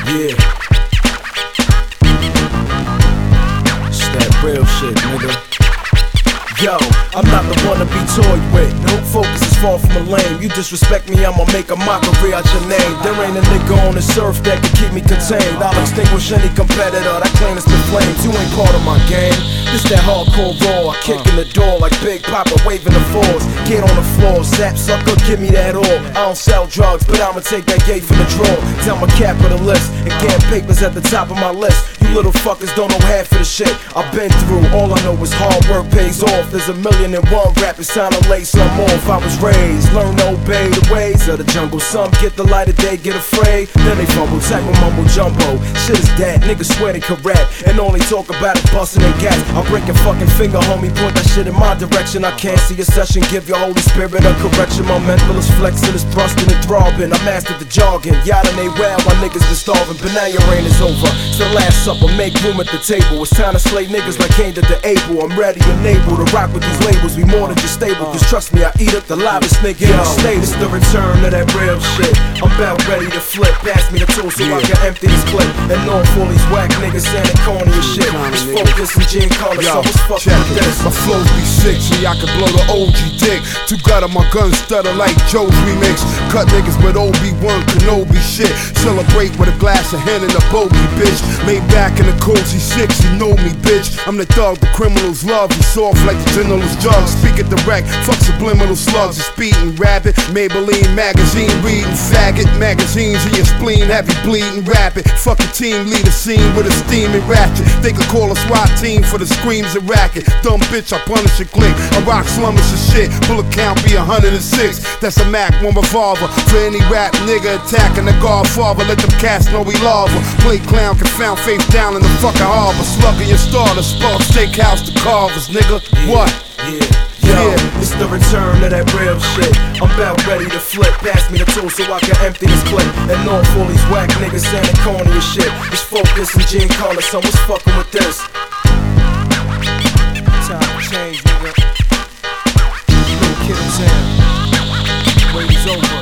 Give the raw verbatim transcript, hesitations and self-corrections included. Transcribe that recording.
Yeah. It's that real shit, nigga. Yo, I'm not the one to be toyed with. No focus is far from a lame. You disrespect me, I'ma make a mockery out your name. There ain't a nigga on this earth that can keep me contained. I'll extinguish any competitor that claims the flames. You ain't part of my game. This that hardcore raw. I kick in the door like Big Papa waving the fours. Get on the floor, zap sucker, give me that all. I don't sell drugs, but I'ma take that gate from the drawer. Tell my capitalist and get papers at the top of my list. You little fuckers don't know half of the shit I've been through. All I know is hard work pays off. There's a million and one rappers trying to lay some off. I was raised, learn to obey the ways of the jungle. Some get the light of day, get afraid, then they fumble, type of mumble jumbo. Shit is dead, niggas swear they can rap and only talk about it busting and gas. I'll break your fucking finger, homie, point that shit in my direction. I can't see a session, give your Holy Spirit a correction. My mental is flexing, it's thrusting and throbbing. I mastered the jargon, yada they well, my niggas been starving. But now your reign is over, it's the last supper, make room at the table. It's time to slay niggas like Cain did the Abel. I'm ready and able to rock with these labels, we more than just stable. Cause trust me, I eat up the livest nigga in the state. It's the return of that real shit. I'm about ready to flip. Pass me the tool so I can empty this clip. And know all these whack niggas saying corny and shit. It's focus and gin color, so what's fucking with this? My flows be sick, so I can blow the O G dick. Too gut on my gun stutter like Joe's remix. Cut niggas with Obi-Wan Kenobi shit. Celebrate with a glass of hen and a bogey, bitch. Laid back in the cozy six, you know me, bitch. I'm the thug the criminals love. You soft like the general's drugs. Speak it direct, fuck subliminal slugs. You speeding rabbit, Maybelline magazine reading faggot. Magazines in your spleen, have you bleeding rapid. Fuck your team, lead a scene with a steaming ratchet. They could call a SWAT team for the screams and racket. Dumb bitch, I punish your click. I rock slummers and shit. Bullet count be one hundred six. That's a Mac one revolver for any rap nigga attacking the Godfather. Let them cats know we lava. Play clown can found face down in the fucking harbor. Slugging your starter, spark steakhouse to carvers, nigga. What? Yeah. Yo, yeah. It's the return of that real shit. I'm about ready to flip. Pass me the tool so I can empty this clip. And know all these whack niggas saying corny and shit. It's focus and gin color, so what's fucking with this? Time to change, nigga. Little kid in town. Wait is over.